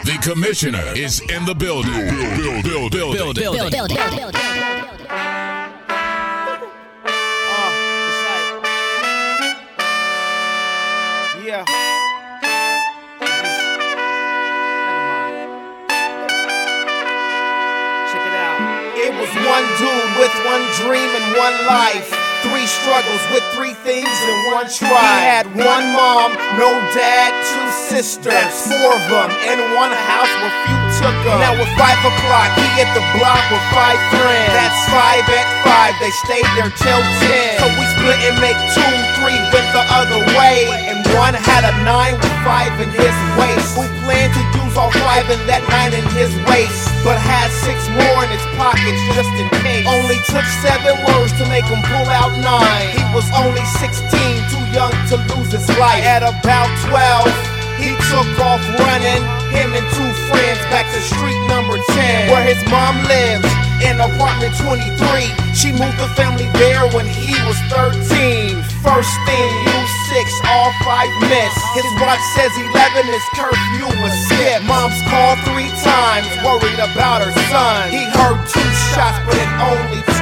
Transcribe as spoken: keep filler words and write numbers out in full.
The commissioner is in the building. Build, build, build, build, build, build, build, build, build. Yeah. Check it out. It was one dude with one dream and one life. Three struggles with three things in one try. He had one mom, no dad, two sisters, four of them in one house where few took them. Now at five o'clock, he hit the block with five friends. That's five at five, they stayed there till ten. So we split and make two, three went the other way. And one had a nine with five in his waist. Who planned to use all five and that nine in his waist, but had six more in his pockets just in case. Only took seven words to make him pull out nine. He was only sixteen, too young to lose his life. At about twelve, he took off running, him and two friends back to street number ten, where his mom lives in apartment twenty-three. She moved the family there when he was thirteen. First thing, you six, all five missed. His watch says eleven, his curfew was skipped. Mom's called three times, worried about her son. He heard two shots, but it only